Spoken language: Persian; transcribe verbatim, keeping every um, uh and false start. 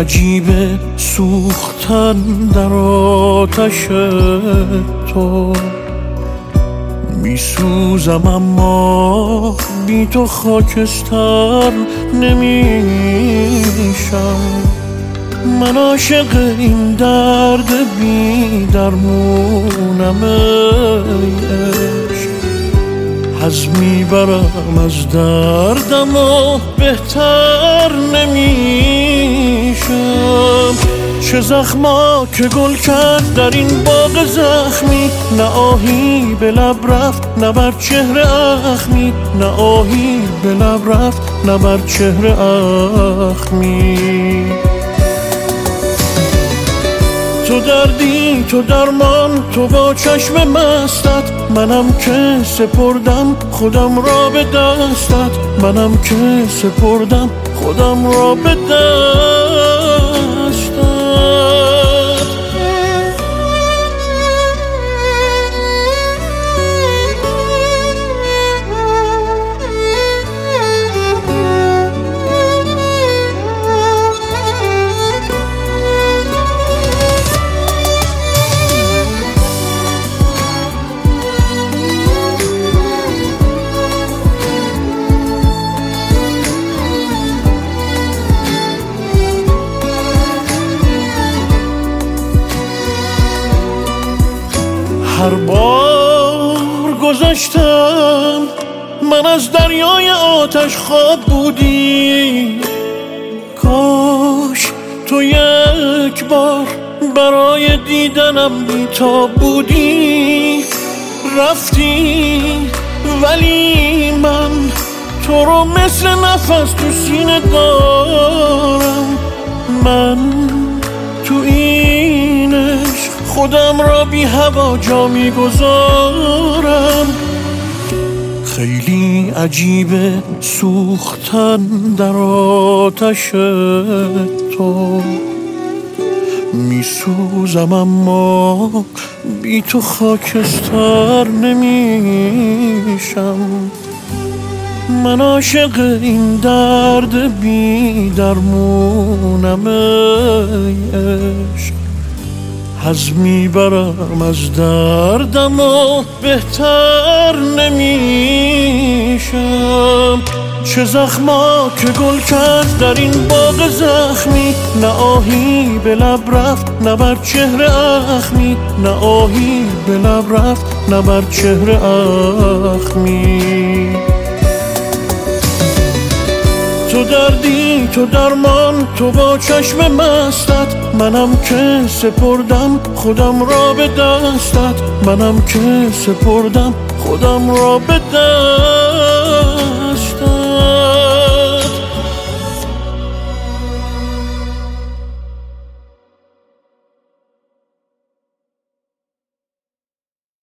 عجیبه سوختن در آتش تو، میسوزم اما بی تو خاکستر نمیشم. من عاشق این درد بی درمونم ای عشق، حظ میبرم از دردم و بهتر نمیشم. چه زخما که گل کرد در این باغ زخمی، نه آهی به لب رفت نه بر چهره اخمی، نه آهی به لب رفت نه بر چهره اخمی. تو دردی تو درمان تو با چشم مستت، منم که سپردم خودم را به دستت، منم که سپردم خودم را به دستت. هر بار گذشتم من از دریای آتش خواب بودی، کاش تو یک بار برای دیدنم بی‌تاب بودی. رفتی ولی من تو رو مثل نفس تو سینه دارم. من تو این عشق خودم را بی هوا جا میگذارم. خیلی عجیبه سوختن در آتش تو، میسوزم اما بی تو خاکستر نمیشم. من عاشق این درد بی درمونم ای عشق، حظ میبرم از دردم و بهتر نمیشم. چه زخما که گل کرد در این باغ زخمی، نه آهی به لب رفت نه بر چهره اخمی، نه آهی به لب رفت نه بر چهره اخمی. تو دردی تو درمان تو با چشم مستت، منم که سپردم خودم را به دستت، منم که سپردم خودم را به دستت.